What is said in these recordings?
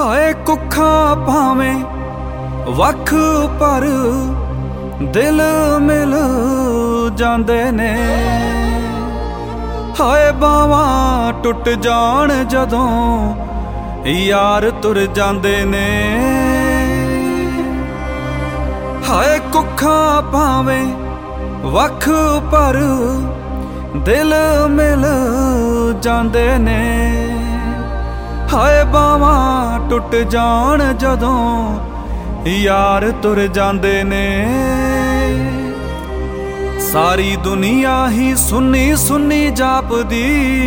ਹਾਏ ਕੁੱਖਾਂ ਭਾਵੇਂ ਵੱਖ ਪਰ ਦਿਲ ਮਿਲ ਜਾਂਦੇ ਨੇ। ਹਾਏ ਬਾਵਾਂ ਟੁੱਟ ਜਾਣ ਜਦੋਂ ਯਾਰ ਤੁਰ ਜਾਂਦੇ ਨੇ। ਹਾਏ ਕੁੱਖਾਂ ਭਾਵੇਂ ਵੱਖ ਪਰ ਦਿਲ ਮਿਲ ਜਾਂਦੇ ਨੇ। ਹਾਏ ਬਾਵਾਂ ਟੁੱਟ ਜਾਣ ਜਦੋਂ ਯਾਰ ਤੁਰ ਜਾਂਦੇ ਨੇ। ਸਾਰੀ ਦੁਨੀਆ ਹੀ ਸੁੰਨੀ ਸੁੰਨੀ ਜਾਪਦੀ,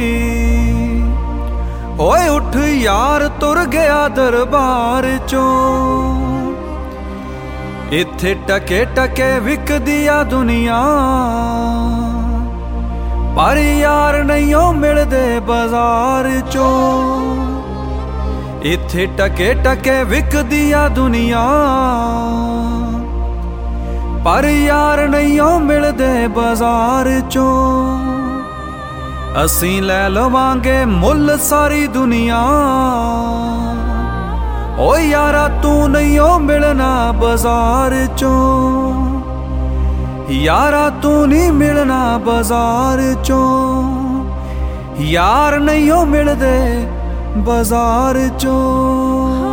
ਓਏ ਉੱਠ ਯਾਰ ਤੁਰ ਗਿਆ ਦਰਬਾਰ ਚੋਂ। ਇੱਥੇ ਟਕੇ ਟਕੇ ਵਿਕਦੀ ਆ ਦੁਨੀਆ, ਪਰ ਯਾਰ ਨਹੀਂ ਓ ਮਿਲਦੇ ਬਾਜ਼ਾਰ ਚੋਂ। ਇੱਥੇ ਟਕੇ ਟਕੇ ਵਿਕਦੀ ਆ ਦੁਨੀਆ, ਪਰ ਯਾਰ ਨਹੀਂ ਓ ਮਿਲਦੇ ਬਾਜ਼ਾਰ ਚੋਂ। ਅਸੀਂ ਲੈ ਲਵਾਂਗੇ ਮੁੱਲ ਸਾਰੀ ਦੁਨੀਆ, ਓ ਯਾਰਾ ਤੂੰ ਨਹੀਂ ਓ ਮਿਲਣਾ ਬਾਜ਼ਾਰ ਚੋਂ। ਯਾਰਾ ਤੂੰ ਨਹੀਂ ਮਿਲਣਾ ਬਾਜ਼ਾਰ ਚੋਂ। ਯਾਰ ਨਹੀਂ ਓ ਮਿਲਦੇ ਬਾਜ਼ਾਰ ਚੋਂ।